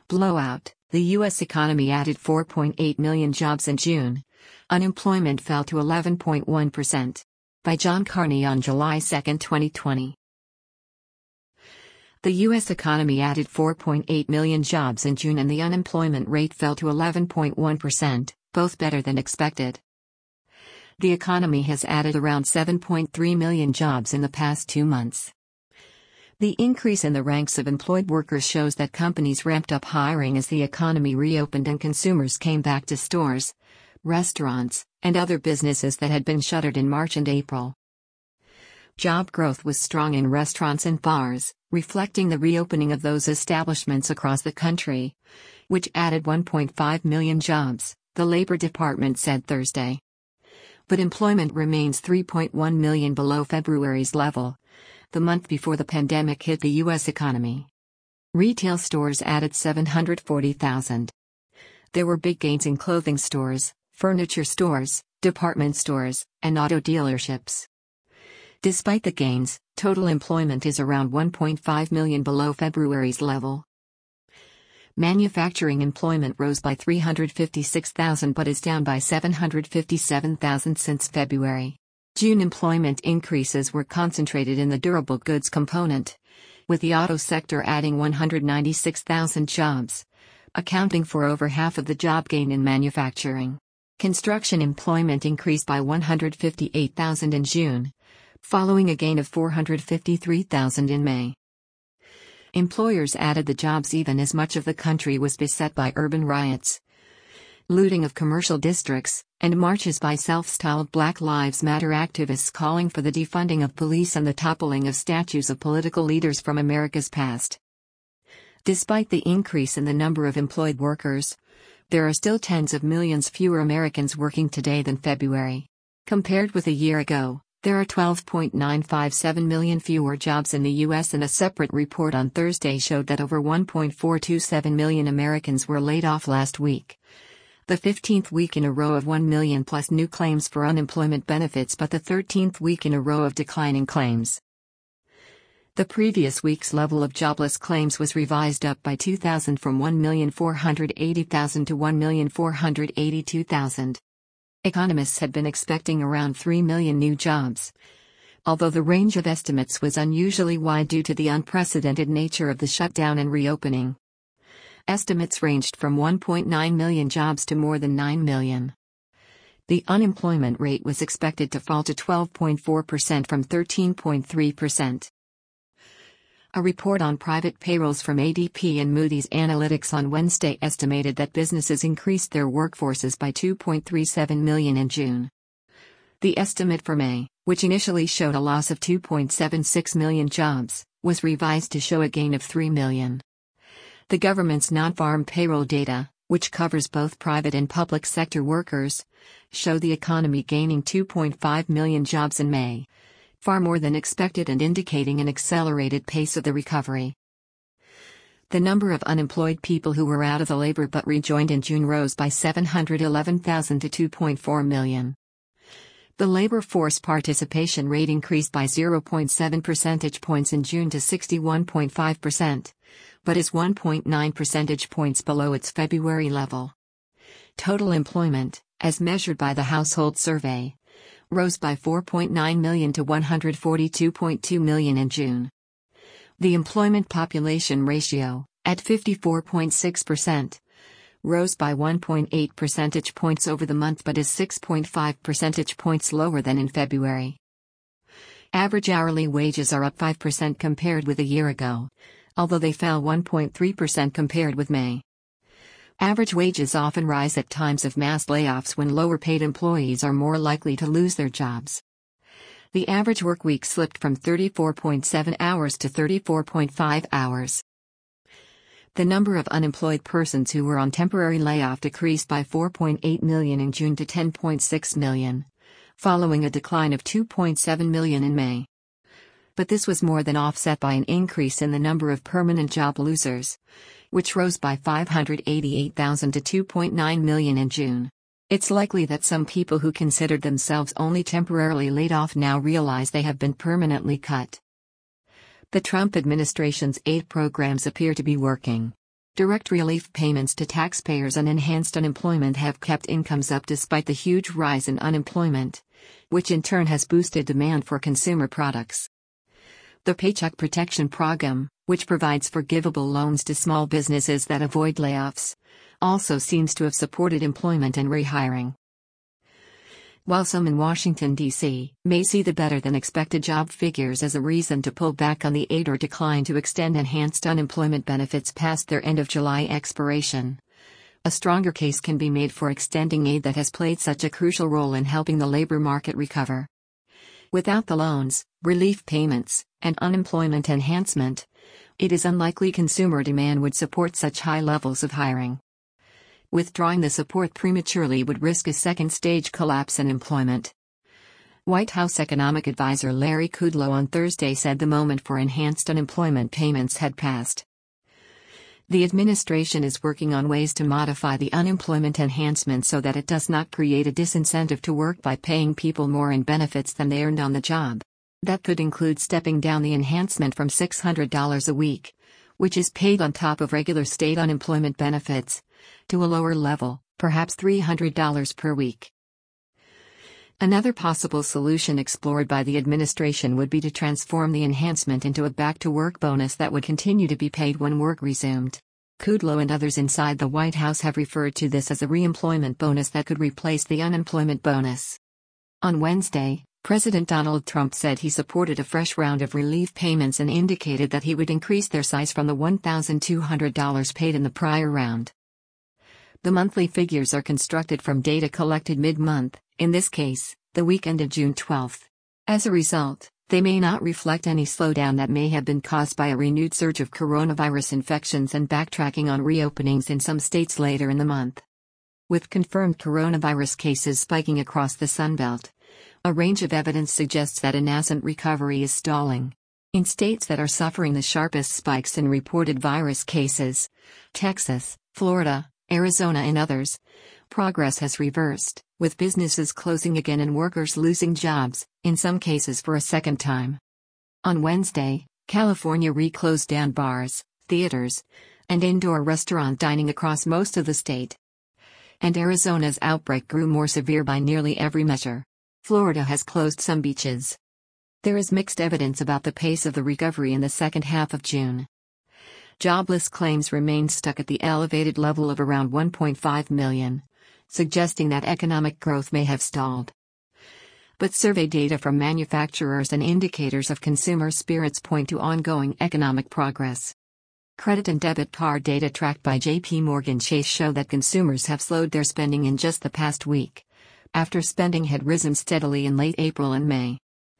Blowout: the U.S. economy added 4.8 million jobs in June. Unemployment fell to 11.1%. By John Carney on July 2, 2020. The U.S. economy added 4.8 million jobs in June and the unemployment rate fell to 11.1%, both better than expected. The economy has added around 7.3 million jobs in the past 2 months. The increase in the ranks of employed workers shows that companies ramped up hiring as the economy reopened and consumers came back to stores, restaurants, and other businesses that had been shuttered in March and April. Job growth was strong in restaurants and bars, reflecting the reopening of those establishments across the country, which added 1.5 million jobs, the Labor Department said Thursday. But employment remains 3.1 million below February's level, the month before the pandemic hit the U.S. economy. Retail stores added 740,000. There were big gains in clothing stores, furniture stores, department stores, and auto dealerships. Despite the gains, total employment is around 1.5 million below February's level. Manufacturing employment rose by 356,000 but is down by 757,000 since February. June employment increases were concentrated in the durable goods component, with the auto sector adding 196,000 jobs, accounting for over half of the job gain in manufacturing. Construction employment increased by 158,000 in June, following a gain of 453,000 in May. Employers added the jobs even as much of the country was beset by urban riots, looting of commercial districts, and marches by self-styled Black Lives Matter activists calling for the defunding of police and the toppling of statues of political leaders from America's past. Despite the increase in the number of employed workers, there are still tens of millions fewer Americans working today than February. Compared with a year ago, there are 12.957 million fewer jobs in the U.S. and a separate report on Thursday showed that over 1.427 million Americans were laid off last week. The 15th week in a row of 1 million plus new claims for unemployment benefits but the 13th week in a row of declining claims. The previous week's level of jobless claims was revised up by 2,000 from 1,480,000 to 1,482,000. Economists had been expecting around 3 million new jobs, although the range of estimates was unusually wide due to the unprecedented nature of the shutdown and reopening. Estimates ranged from 1.9 million jobs to more than 9 million. The unemployment rate was expected to fall to 12.4% from 13.3%. A report on private payrolls from ADP and Moody's Analytics on Wednesday estimated that businesses increased their workforces by 2.37 million in June. The estimate for May, which initially showed a loss of 2.76 million jobs, was revised to show a gain of 3 million. The government's non-farm payroll data, which covers both private and public sector workers, show the economy gaining 2.5 million jobs in May, far more than expected and indicating an accelerated pace of the recovery. The number of unemployed people who were out of the labor but rejoined in June rose by 711,000 to 2.4 million. The labor force participation rate increased by 0.7 percentage points in June to 61.5%, but is 1.9 percentage points below its February level. Total employment, as measured by the Household Survey, rose by 4.9 million to 142.2 million in June. The employment population ratio, at 54.6%, rose by 1.8 percentage points over the month but is 6.5 percentage points lower than in February. Average hourly wages are up 5% compared with a year ago, although they fell 1.3% compared with May. Average wages often rise at times of mass layoffs when lower-paid employees are more likely to lose their jobs. The average workweek slipped from 34.7 hours to 34.5 hours. The number of unemployed persons who were on temporary layoff decreased by 4.8 million in June to 10.6 million, following a decline of 2.7 million in May. But this was more than offset by an increase in the number of permanent job losers, which rose by 588,000 to 2.9 million in June. It's likely that some people who considered themselves only temporarily laid off now realize they have been permanently cut. The Trump administration's aid programs appear to be working. Direct relief payments to taxpayers and enhanced unemployment have kept incomes up despite the huge rise in unemployment, which in turn has boosted demand for consumer products. The Paycheck Protection Program, which provides forgivable loans to small businesses that avoid layoffs, also seems to have supported employment and rehiring. While some in Washington, D.C., may see the better-than-expected job figures as a reason to pull back on the aid or decline to extend enhanced unemployment benefits past their end-of-July expiration, a stronger case can be made for extending aid that has played such a crucial role in helping the labor market recover. Without the loans, relief payments, and unemployment enhancement, it is unlikely consumer demand would support such high levels of hiring. Withdrawing the support prematurely would risk a second-stage collapse in employment. White House economic advisor Larry Kudlow on Thursday said the moment for enhanced unemployment payments had passed. The administration is working on ways to modify the unemployment enhancement so that it does not create a disincentive to work by paying people more in benefits than they earned on the job. That could include stepping down the enhancement from $600 a week, which is paid on top of regular state unemployment benefits, to a lower level, perhaps $300 per week. Another possible solution explored by the administration would be to transform the enhancement into a back-to-work bonus that would continue to be paid when work resumed. Kudlow and others inside the White House have referred to this as a reemployment bonus that could replace the unemployment bonus. On Wednesday, President Donald Trump said he supported a fresh round of relief payments and indicated that he would increase their size from the $1,200 paid in the prior round. The monthly figures are constructed from data collected mid-month, in this case, the week ended June 12. As a result, they may not reflect any slowdown that may have been caused by a renewed surge of coronavirus infections and backtracking on reopenings in some states later in the month. With confirmed coronavirus cases spiking across the Sunbelt, a range of evidence suggests that a nascent recovery is stalling. In states that are suffering the sharpest spikes in reported virus cases, Texas, Florida, Arizona and others, progress has reversed, with businesses closing again and workers losing jobs, in some cases for a second time. On Wednesday, California reclosed down bars, theaters, and indoor restaurant dining across most of the state. And Arizona's outbreak grew more severe by nearly every measure. Florida has closed some beaches. There is mixed evidence about the pace of the recovery in the second half of June. Jobless claims remain stuck at the elevated level of around 1.5 million, suggesting that economic growth may have stalled. But survey data from manufacturers and indicators of consumer spirits point to ongoing economic progress. Credit and debit card data tracked by JPMorgan Chase show that consumers have slowed their spending in just the past week, after spending had risen steadily in late April and May.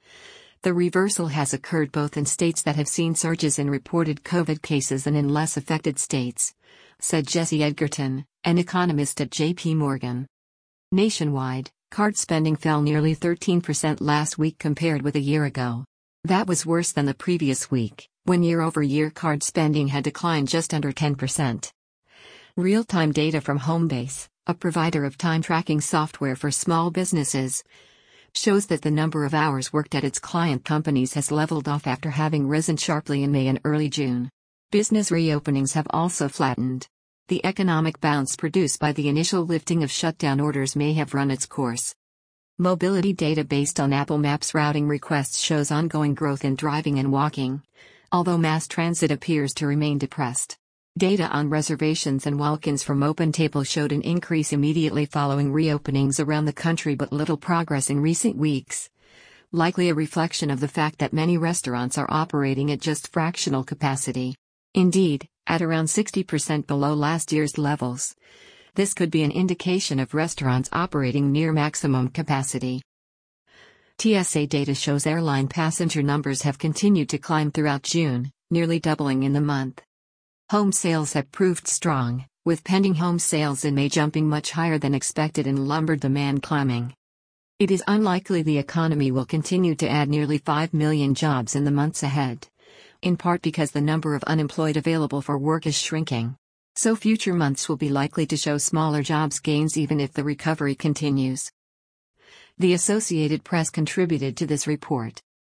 The reversal has occurred both in states that have seen surges in reported COVID cases and in less affected states, said Jesse Edgerton, an economist at JP Morgan. Nationwide, card spending fell nearly 13% last week compared with a year ago. That was worse than the previous week, when year-over-year card spending had declined just under 10%. Real-time data from Homebase, a provider of time-tracking software for small businesses, shows that the number of hours worked at its client companies has leveled off after having risen sharply in May and early June. Business reopenings have also flattened. The economic bounce produced by the initial lifting of shutdown orders may have run its course. Mobility data based on Apple Maps routing requests shows ongoing growth in driving and walking, although mass transit appears to remain depressed. Data on reservations and walk-ins from OpenTable showed an increase immediately following reopenings around the country but little progress in recent weeks, likely a reflection of the fact that many restaurants are operating at just fractional capacity. Indeed, at around 60% below last year's levels. This could be an indication of restaurants operating near maximum capacity. TSA data shows airline passenger numbers have continued to climb throughout June, nearly doubling in the month. Home sales have proved strong, with pending home sales in May jumping much higher than expected and lumber demand climbing. It is unlikely the economy will continue to add nearly 5 million jobs in the months ahead, in part because the number of unemployed available for work is shrinking. So future months will be likely to show smaller jobs gains even if the recovery continues. The Associated Press contributed to this report.